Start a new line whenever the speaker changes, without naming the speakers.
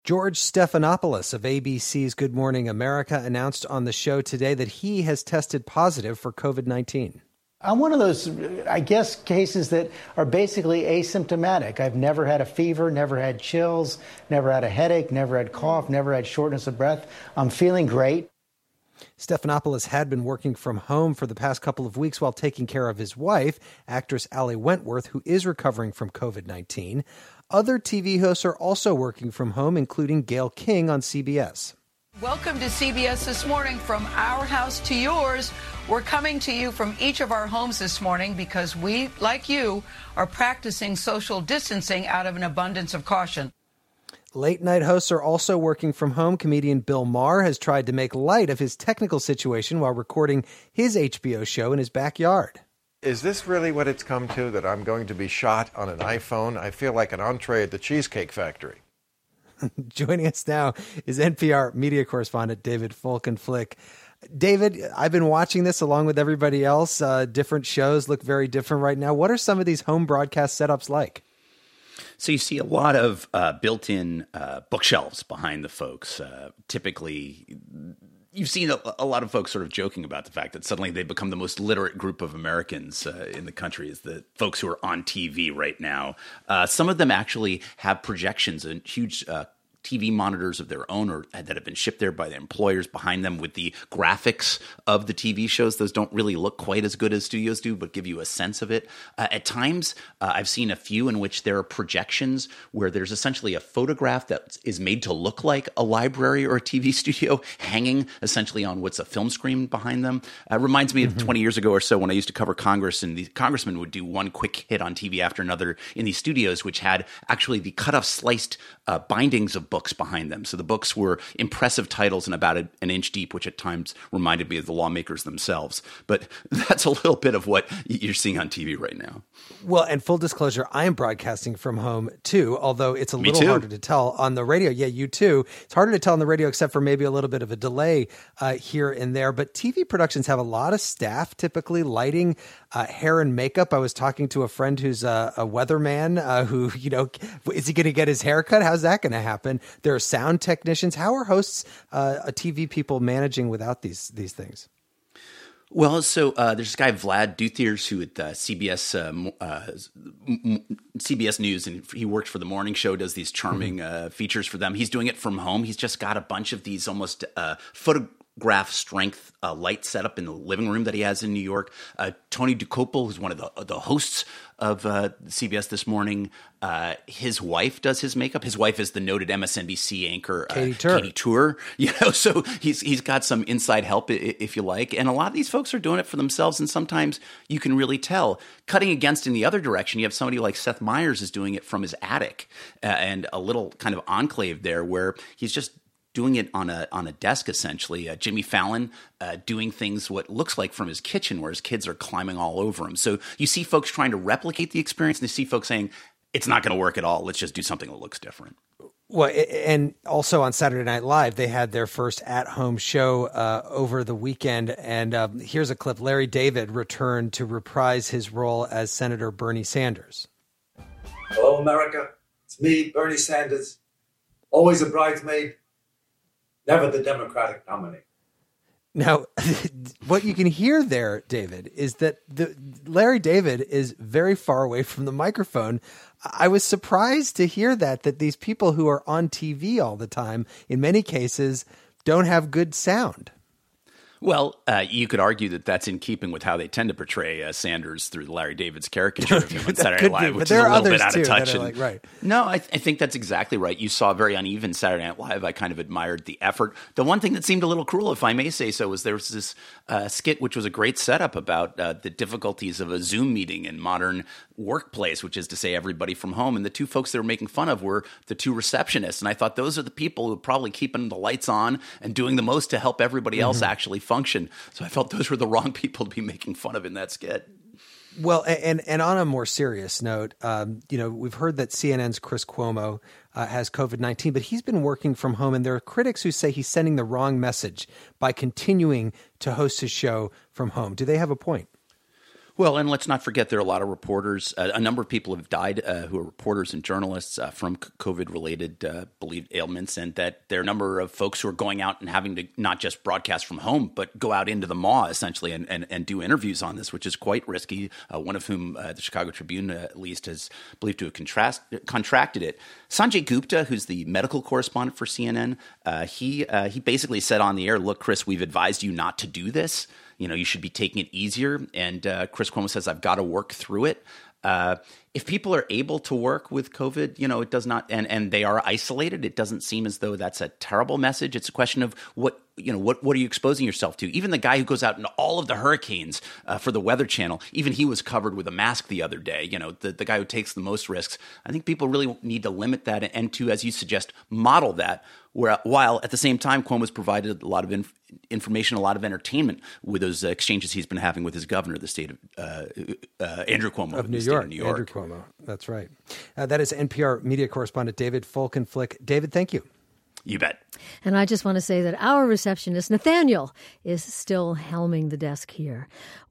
George Stephanopoulos of ABC's Good Morning America announced on the show today that he has tested positive for COVID-19.
I'm one of those, I guess, cases that are basically asymptomatic. I've never had a fever, never had chills, never had a headache, never had cough, never had shortness of breath. I'm feeling great.
Stephanopoulos had been working from home for the past couple of weeks while taking care of his wife, actress Ali Wentworth, who is recovering from COVID-19. Other TV hosts are also working from home, including Gayle King on CBS.
Welcome to CBS This Morning. From our house to yours, we're coming to you from each of our homes this morning because we, like you, are practicing social distancing out of an abundance of caution.
Late night hosts are also working from home. Comedian Bill Maher has tried to make light of his technical situation while recording his HBO show in his backyard.
Is this really what it's come to, that I'm going to be shot on an iPhone? I feel like an entree at the Cheesecake Factory.
Joining us now is NPR media correspondent David Folkenflik. David, I've been watching this along with everybody else. Different shows look very different right now. What are some of these home broadcast setups like?
So you see a lot of built-in bookshelves behind the folks. Typically, you've seen a lot of folks sort of joking about the fact that suddenly they become the most literate group of Americans in the country, is the folks who are on TV right now. Some of them actually have projections and huge TV monitors of their own or that have been shipped there by the employers behind them with the graphics of the TV shows. Those don't really look quite as good as studios do, but give you a sense of it. At times, I've seen a few in which there are projections where there's essentially a photograph that is made to look like a library or a TV studio hanging essentially on what's a film screen behind them. Reminds me of 20 years ago or so when I used to cover Congress, and the congressmen would do one quick hit on TV after another in these studios, which had actually the cut-off sliced bindings of books behind them. So the books were impressive titles and about an inch deep, which at times reminded me of the lawmakers themselves. But that's a little bit of what you're seeing on TV right now.
Well, and full disclosure, I am broadcasting from home too, although it's a little harder to tell on the radio. Yeah, you too. It's harder to tell on the radio, except for maybe a little bit of a delay here and there. But TV productions have a lot of staff, typically lighting, hair and makeup. I was talking to a friend who's a weatherman who, is he going to get his hair cut? How's that going to happen? There are sound technicians. How are hosts, TV people managing without these things?
Well, so there's this guy, Vlad Duthiers, who at CBS News, and he worked for the morning show, does these charming features for them. He's doing it from home. He's just got a bunch of these almost photograph strength light setup in the living room that he has in New York. Tony Dokoupil, who's one of the hosts of CBS This Morning, his wife does his makeup. His wife is the noted MSNBC anchor Katie Tur. So he's got some inside help, if you like. And a lot of these folks are doing it for themselves, and sometimes you can really tell. Cutting against in the other direction, you have somebody like Seth Meyers is doing it from his attic, and a little kind of enclave there where he's just doing it on a desk, essentially. Jimmy Fallon doing things what looks like from his kitchen, where his kids are climbing all over him. So you see folks trying to replicate the experience, and you see folks saying, it's not going to work at all. Let's just do something that looks different.
Well, and also on Saturday Night Live, they had their first at-home show over the weekend. And here's a clip. Larry David returned to reprise his role as Senator Bernie Sanders.
Hello, America. It's me, Bernie Sanders. Always a bridesmaid. Never the Democratic nominee.
Now, what you can hear there, David, is that Larry David is very far away from the microphone. I was surprised to hear that these people who are on TV all the time, in many cases, don't have good sound.
Well, you could argue that that's in keeping with how they tend to portray Sanders through Larry David's caricature of him on Saturday Night Live, which is a little bit out of touch.
Right.
No, I think that's exactly right. You saw very uneven Saturday Night Live. I kind of admired the effort. The one thing that seemed a little cruel, if I may say so, was there was this skit, which was a great setup about the difficulties of a Zoom meeting in modern workplace, which is to say everybody from home. And the two folks they were making fun of were the two receptionists. And I thought those are the people who are probably keeping the lights on and doing the most to help everybody else actually function. So I felt those were the wrong people to be making fun of in that skit.
Well, and on a more serious note, we've heard that CNN's Chris Cuomo has COVID-19, but he's been working from home, and there are critics who say he's sending the wrong message by continuing to host his show from home. Do they have a point?
Well, and let's not forget there are a lot of reporters. A number of people have died who are reporters and journalists from COVID-related believed ailments, and that there are a number of folks who are going out and having to not just broadcast from home, but go out into the maw, essentially, and do interviews on this, which is quite risky, one of whom the Chicago Tribune, at least, is believed to have contracted it. Sanjay Gupta, who's the medical correspondent for CNN, he basically said on the air, look, Chris, we've advised you not to do this. You should be taking it easier. And Chris Cuomo says, I've got to work through it. If people are able to work with COVID, it does not, and they are isolated, it doesn't seem as though that's a terrible message. It's a question of what are you exposing yourself to? Even the guy who goes out into all of the hurricanes for the Weather Channel, even he was covered with a mask the other day. The guy who takes the most risks. I think people really need to limit that and to, as you suggest, model that. While at the same time, Cuomo's provided a lot of information, a lot of entertainment with those exchanges he's been having with his governor, the state of Andrew Cuomo
of New York. Andrew Cuomo, that's right. That is NPR media correspondent David Folkenflik. David, thank you.
You bet.
And I just want to say that our receptionist, Nathaniel, is still helming the desk here.